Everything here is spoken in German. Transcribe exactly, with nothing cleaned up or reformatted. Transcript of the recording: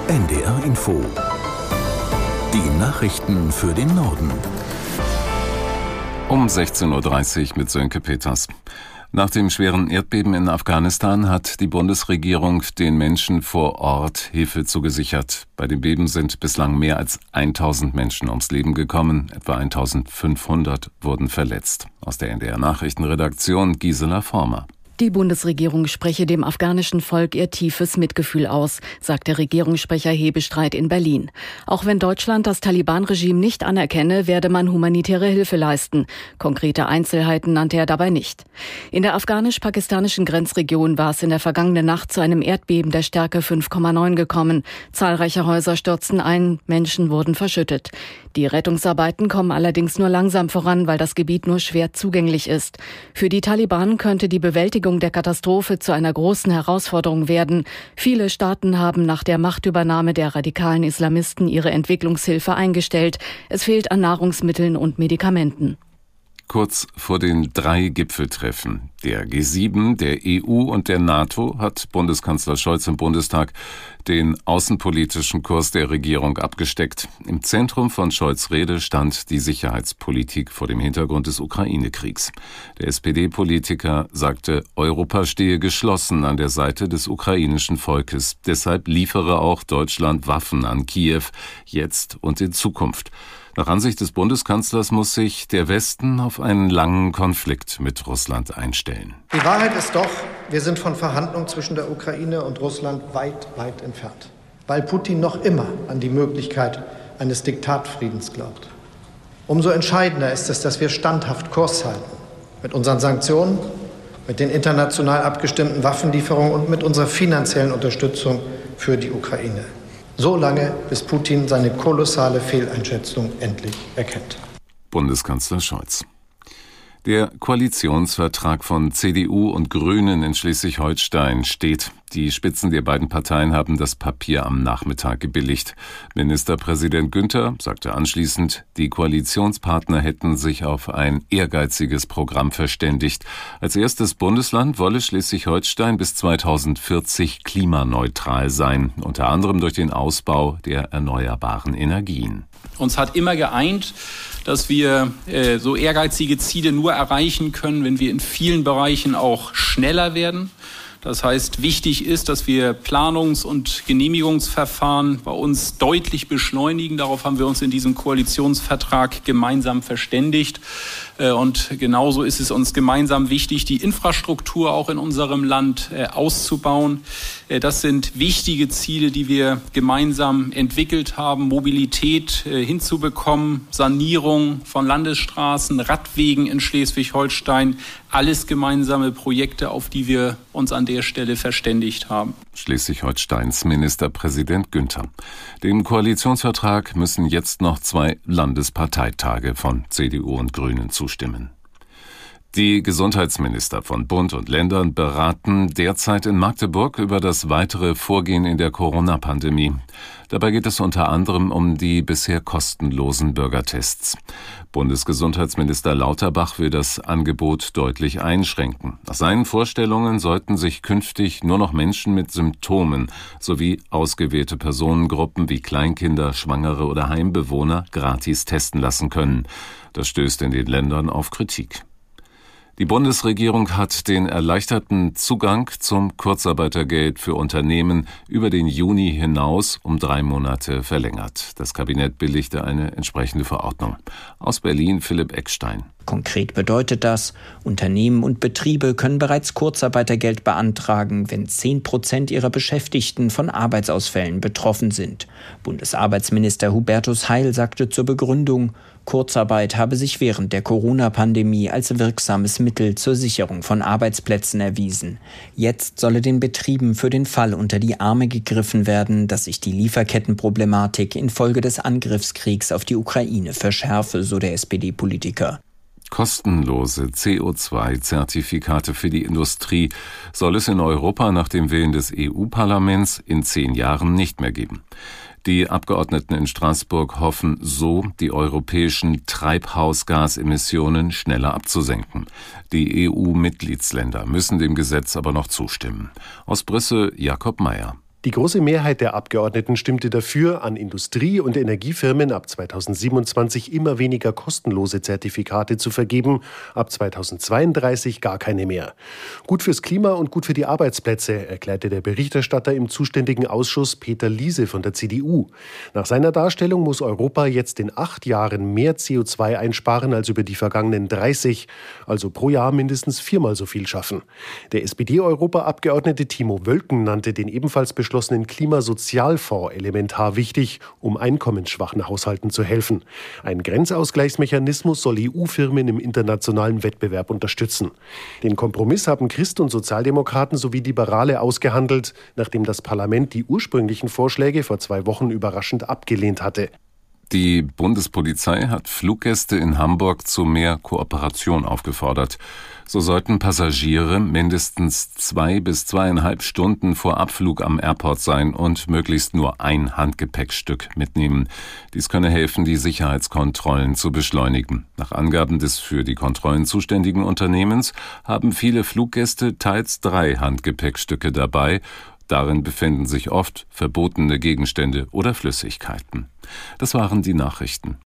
N D R Info. Die Nachrichten für den Norden. Um sechzehn Uhr dreißig mit Sönke Peters. Nach dem schweren Erdbeben in Afghanistan hat die Bundesregierung den Menschen vor Ort Hilfe zugesichert. Bei dem Beben sind bislang mehr als tausend Menschen ums Leben gekommen, etwa eintausendfünfhundert wurden verletzt. Aus der N D R Nachrichtenredaktion Gisela Former. Die Bundesregierung spreche dem afghanischen Volk ihr tiefes Mitgefühl aus, sagt der Regierungssprecher Hebestreit in Berlin. Auch wenn Deutschland das Taliban-Regime nicht anerkenne, werde man humanitäre Hilfe leisten. Konkrete Einzelheiten nannte er dabei nicht. In der afghanisch-pakistanischen Grenzregion war es in der vergangenen Nacht zu einem Erdbeben der Stärke fünf Komma neun gekommen. Zahlreiche Häuser stürzten ein, Menschen wurden verschüttet. Die Rettungsarbeiten kommen allerdings nur langsam voran, weil das Gebiet nur schwer zugänglich ist. Für die Taliban könnte die Bewältigung der Katastrophe zu einer großen Herausforderung werden. Viele Staaten haben nach der Machtübernahme der radikalen Islamisten ihre Entwicklungshilfe eingestellt. Es fehlt an Nahrungsmitteln und Medikamenten. Kurz vor den drei Gipfeltreffen der G sieben, der E U und der NATO hat Bundeskanzler Scholz im Bundestag den außenpolitischen Kurs der Regierung abgesteckt. Im Zentrum von Scholz' Rede stand die Sicherheitspolitik vor dem Hintergrund des Ukraine-Kriegs. Der S P D-Politiker sagte, Europa stehe geschlossen an der Seite des ukrainischen Volkes. Deshalb liefere auch Deutschland Waffen an Kiew, jetzt und in Zukunft. Nach Ansicht des Bundeskanzlers muss sich der Westen auf einen langen Konflikt mit Russland einstellen. Die Wahrheit ist doch, wir sind von Verhandlungen zwischen der Ukraine und Russland weit, weit entfernt, weil Putin noch immer an die Möglichkeit eines Diktatfriedens glaubt. Umso entscheidender ist es, dass wir standhaft Kurs halten mit unseren Sanktionen, mit den international abgestimmten Waffenlieferungen und mit unserer finanziellen Unterstützung für die Ukraine. So lange, bis Putin seine kolossale Fehleinschätzung endlich erkennt. Bundeskanzler Scholz. Der Koalitionsvertrag von C D U und Grünen in Schleswig-Holstein steht. Die Spitzen der beiden Parteien haben das Papier am Nachmittag gebilligt. Ministerpräsident Günther sagte anschließend, die Koalitionspartner hätten sich auf ein ehrgeiziges Programm verständigt. Als erstes Bundesland wolle Schleswig-Holstein bis zweitausendvierzig klimaneutral sein, unter anderem durch den Ausbau der erneuerbaren Energien. Uns hat immer geeint, dass wir äh, so ehrgeizige Ziele nur erreichen können, wenn wir in vielen Bereichen auch schneller werden. Das heißt, wichtig ist, dass wir Planungs- und Genehmigungsverfahren bei uns deutlich beschleunigen. Darauf haben wir uns in diesem Koalitionsvertrag gemeinsam verständigt. Und genauso ist es uns gemeinsam wichtig, die Infrastruktur auch in unserem Land auszubauen. Das sind wichtige Ziele, die wir gemeinsam entwickelt haben. Mobilität hinzubekommen, Sanierung von Landesstraßen, Radwegen in Schleswig-Holstein. Alles gemeinsame Projekte, auf die wir uns an der Stelle verständigt haben. Schleswig-Holsteins Ministerpräsident Günther. Dem Koalitionsvertrag müssen jetzt noch zwei Landesparteitage von C D U und Grünen zustimmen. Die Gesundheitsminister von Bund und Ländern beraten derzeit in Magdeburg über das weitere Vorgehen in der Corona-Pandemie. Dabei geht es unter anderem um die bisher kostenlosen Bürgertests. Bundesgesundheitsminister Lauterbach will das Angebot deutlich einschränken. Nach seinen Vorstellungen sollten sich künftig nur noch Menschen mit Symptomen sowie ausgewählte Personengruppen wie Kleinkinder, Schwangere oder Heimbewohner gratis testen lassen können. Das stößt in den Ländern auf Kritik. Die Bundesregierung hat den erleichterten Zugang zum Kurzarbeitergeld für Unternehmen über den Juni hinaus um drei Monate verlängert. Das Kabinett billigte eine entsprechende Verordnung. Aus Berlin Philipp Eckstein. Konkret bedeutet das, Unternehmen und Betriebe können bereits Kurzarbeitergeld beantragen, wenn zehn Prozent ihrer Beschäftigten von Arbeitsausfällen betroffen sind. Bundesarbeitsminister Hubertus Heil sagte zur Begründung, Kurzarbeit habe sich während der Corona-Pandemie als wirksames Mittel zur Sicherung von Arbeitsplätzen erwiesen. Jetzt solle den Betrieben für den Fall unter die Arme gegriffen werden, dass sich die Lieferkettenproblematik infolge des Angriffskriegs auf die Ukraine verschärfe, so der S P D-Politiker. Kostenlose C O zwei Zertifikate für die Industrie soll es in Europa nach dem Willen des E U-Parlaments in zehn Jahren nicht mehr geben. Die Abgeordneten in Straßburg hoffen so, die europäischen Treibhausgasemissionen schneller abzusenken. Die E U-Mitgliedsländer müssen dem Gesetz aber noch zustimmen. Aus Brüssel Jakob Mayer. Die große Mehrheit der Abgeordneten stimmte dafür, an Industrie- und Energiefirmen ab zweitausendsiebenundzwanzig immer weniger kostenlose Zertifikate zu vergeben, ab zweitausendzweiunddreißig gar keine mehr. Gut fürs Klima und gut für die Arbeitsplätze, erklärte der Berichterstatter im zuständigen Ausschuss Peter Liese von der C D U. Nach seiner Darstellung muss Europa jetzt in acht Jahren mehr C O zwei einsparen als über die vergangenen dreißig, also pro Jahr mindestens viermal so viel schaffen. Der S P D-Europaabgeordnete Timo Wölken nannte den ebenfalls beschlossenen Klimasozialfonds elementar wichtig, um einkommensschwachen Haushalten zu helfen. Ein Grenzausgleichsmechanismus soll E U-Firmen im internationalen Wettbewerb unterstützen. Den Kompromiss haben Christ- und Sozialdemokraten sowie Liberale ausgehandelt, nachdem das Parlament die ursprünglichen Vorschläge vor zwei Wochen überraschend abgelehnt hatte. Die Bundespolizei hat Fluggäste in Hamburg zu mehr Kooperation aufgefordert. So sollten Passagiere mindestens zwei bis zweieinhalb Stunden vor Abflug am Airport sein und möglichst nur ein Handgepäckstück mitnehmen. Dies könne helfen, die Sicherheitskontrollen zu beschleunigen. Nach Angaben des für die Kontrollen zuständigen Unternehmens haben viele Fluggäste teils drei Handgepäckstücke dabei. Darin befinden sich oft verbotene Gegenstände oder Flüssigkeiten. Das waren die Nachrichten.